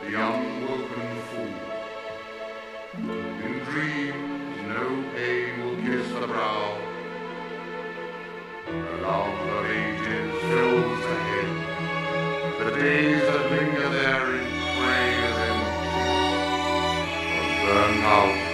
the unwoken fool. In dreams no pain will kiss the brow. The love of ages fills the head. The days that linger there in prey as empty, are burned out